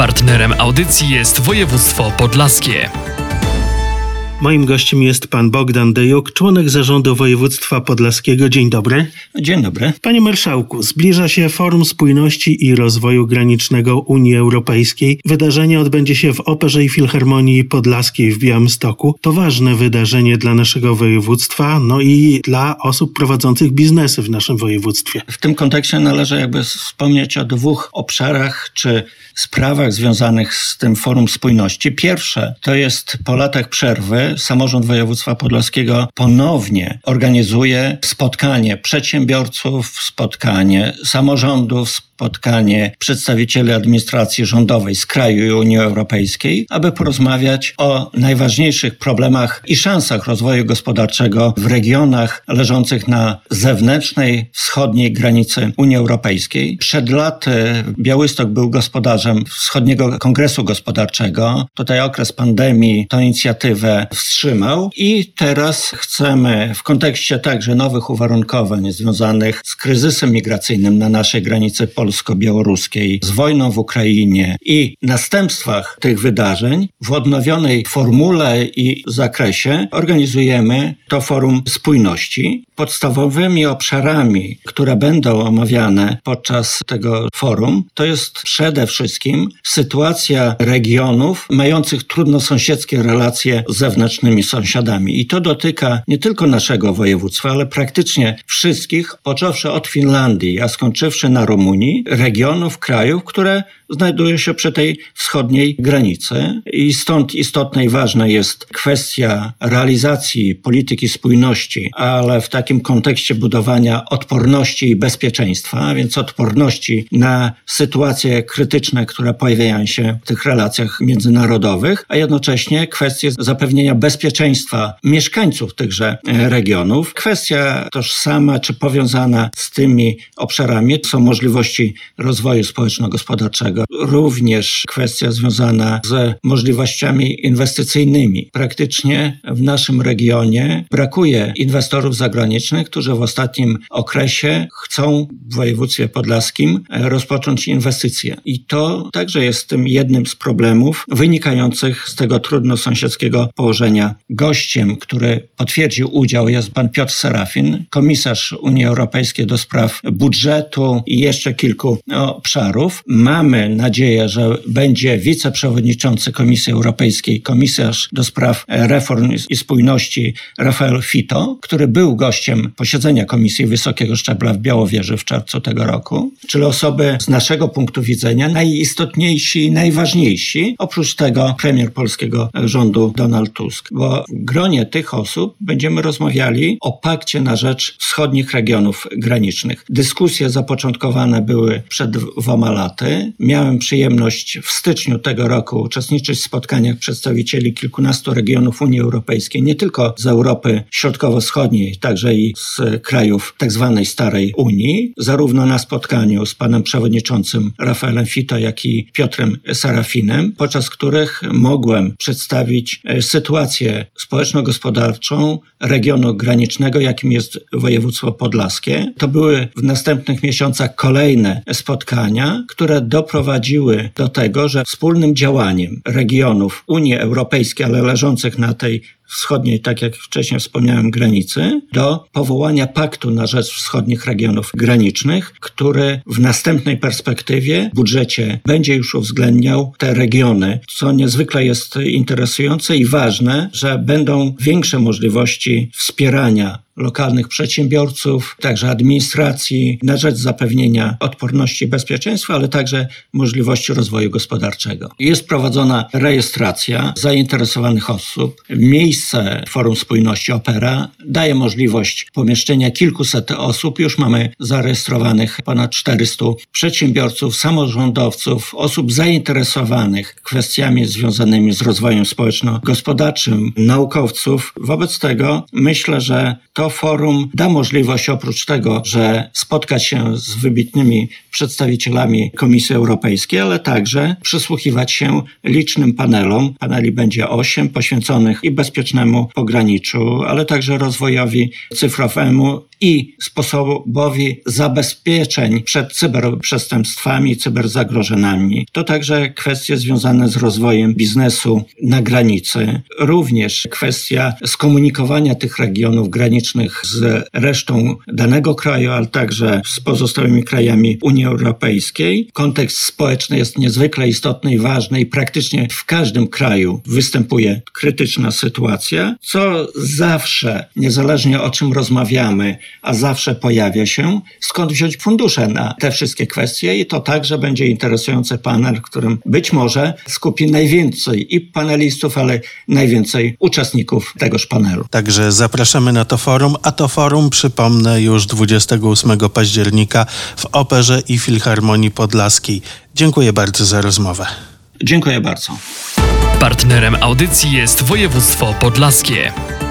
Partnerem audycji jest województwo podlaskie. Moim gościem jest pan Bogdan Dyjuk, członek zarządu województwa podlaskiego. Dzień dobry. Dzień dobry. Panie marszałku, zbliża się Forum Spójności i Rozwoju Granicznego Unii Europejskiej. Wydarzenie odbędzie się w Operze i Filharmonii Podlaskiej w Białymstoku. To ważne wydarzenie dla naszego województwa, i dla osób prowadzących biznesy w naszym województwie. W tym kontekście należy wspomnieć o dwóch obszarach czy sprawach związanych z tym Forum Spójności. Pierwsze to jest po latach przerwy Samorząd Województwa Podlaskiego ponownie organizuje spotkanie przedsiębiorców, spotkanie samorządów, spotkanie przedstawicieli administracji rządowej z kraju i Unii Europejskiej, aby porozmawiać o najważniejszych problemach i szansach rozwoju gospodarczego w regionach leżących na zewnętrznej, wschodniej granicy Unii Europejskiej. Przed laty Białystok był gospodarzem Wschodniego Kongresu Gospodarczego. Tutaj okres pandemii tę inicjatywę wstrzymał i teraz chcemy w kontekście także nowych uwarunkowań związanych z kryzysem migracyjnym na naszej granicy polsko-białoruskiej, z wojną w Ukrainie i następstwach tych wydarzeń w odnowionej formule i zakresie organizujemy to Forum Spójności. Podstawowymi obszarami, które będą omawiane podczas tego forum, to jest przede wszystkim sytuacja regionów mających trudnosąsiedzkie relacje z zewnętrznymi sąsiadami. I to dotyka nie tylko naszego województwa, ale praktycznie wszystkich, począwszy od Finlandii, a skończywszy na Rumunii, regionów, krajów, które znajdują się przy tej wschodniej granicy. I stąd istotna i ważna jest kwestia realizacji polityki spójności, ale w takim kontekście budowania odporności i bezpieczeństwa, a więc odporności na sytuacje krytyczne, które pojawiają się w tych relacjach międzynarodowych, a jednocześnie kwestie zapewnienia bezpieczeństwa mieszkańców tychże regionów. Kwestia tożsama czy powiązana z tymi obszarami są możliwości rozwoju społeczno-gospodarczego. Również kwestia związana z możliwościami inwestycyjnymi. Praktycznie w naszym regionie brakuje inwestorów zagranicznych, którzy w ostatnim okresie chcą w województwie podlaskim rozpocząć inwestycje. I to także jest tym jednym z problemów wynikających z tego trudnosąsiedzkiego położenia. Gościem, który potwierdził udział, jest pan Piotr Serafin, komisarz Unii Europejskiej do spraw budżetu i jeszcze kilku obszarów. Mamy nadzieję, że będzie wiceprzewodniczący Komisji Europejskiej, komisarz do spraw reform i spójności Rafael Fito, który był gościem posiedzenia Komisji Wysokiego Szczebla w Białowieży w czerwcu tego roku, czyli osoby z naszego punktu widzenia najistotniejsi i najważniejsi, oprócz tego premier polskiego rządu Donald Tusk, bo w gronie tych osób będziemy rozmawiali o pakcie na rzecz wschodnich regionów granicznych. Dyskusje zapoczątkowane były przed 2 laty. Miałem przyjemność w styczniu tego roku uczestniczyć w spotkaniach przedstawicieli kilkunastu regionów Unii Europejskiej, nie tylko z Europy Środkowo-Wschodniej, także i z krajów tzw. Starej Unii, zarówno na spotkaniu z panem przewodniczącym Rafaelem Fito, jak i Piotrem Serafinem, podczas których mogłem przedstawić sytuację społeczno-gospodarczą regionu granicznego, jakim jest województwo podlaskie. To były w następnych miesiącach kolejne spotkania, które doprowadziły do tego, że wspólnym działaniem regionów Unii Europejskiej, ale leżących na tej wschodniej, tak jak wcześniej wspomniałem, granicy, do powołania paktu na rzecz wschodnich regionów granicznych, który w następnej perspektywie w budżecie będzie już uwzględniał te regiony, co niezwykle jest interesujące i ważne, że będą większe możliwości wspierania lokalnych przedsiębiorców, także administracji na rzecz zapewnienia odporności i bezpieczeństwa, ale także możliwości rozwoju gospodarczego. Jest prowadzona rejestracja zainteresowanych osób. Miejsce Forum Spójności Opera daje możliwość pomieszczenia kilkuset osób. Już mamy zarejestrowanych ponad 400 przedsiębiorców, samorządowców, osób zainteresowanych kwestiami związanymi z rozwojem społeczno-gospodarczym, naukowców. Wobec tego myślę, że to forum da możliwość oprócz tego, że spotkać się z wybitnymi przedstawicielami Komisji Europejskiej, ale także przysłuchiwać się licznym panelom. Paneli będzie 8 poświęconych i bezpiecznemu pograniczu, ale także rozwojowi cyfrowemu i sposobowi zabezpieczeń przed cyberprzestępstwami, cyberzagrożeniami. To także kwestie związane z rozwojem biznesu na granicy. Również kwestia skomunikowania tych regionów granicznych z resztą danego kraju, ale także z pozostałymi krajami Unii Europejskiej. Kontekst społeczny jest niezwykle istotny i ważny i praktycznie w każdym kraju występuje krytyczna sytuacja, co zawsze, niezależnie o czym rozmawiamy, a zawsze pojawia się, skąd wziąć fundusze na te wszystkie kwestie i to także będzie interesujący panel, w którym być może skupi najwięcej i panelistów, ale najwięcej uczestników tegoż panelu. Także zapraszamy na to forum, a to forum, przypomnę, już 28 października w Operze i Filharmonii Podlaskiej. Dziękuję bardzo za rozmowę. Dziękuję bardzo. Partnerem audycji jest województwo podlaskie.